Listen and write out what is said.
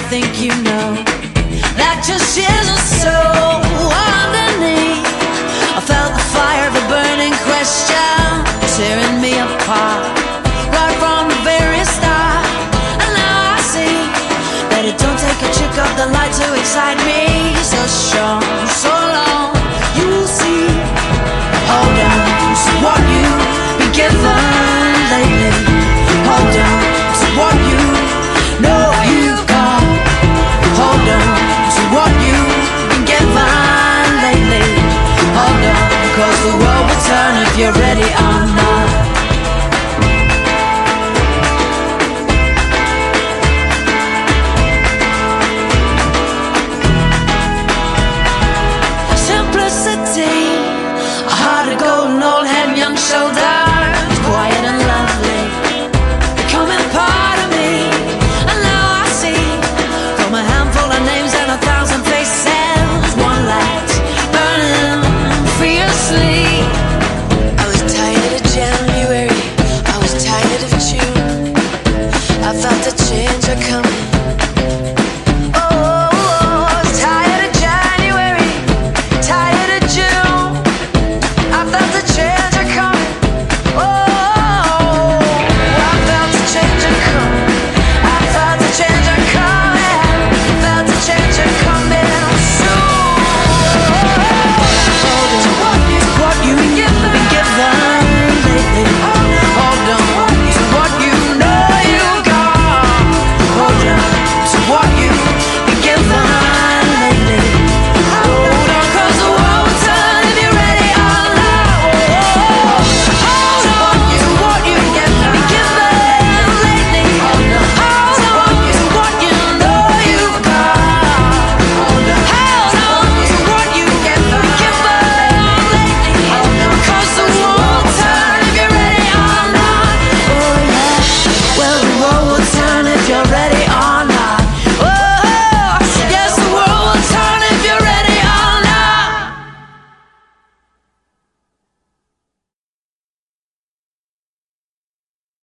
think you know that just isn't so. Underneath, I felt the fire of a burning question tearing me apart right from the very start. And now I see that it don't take a trick of the light to excite me.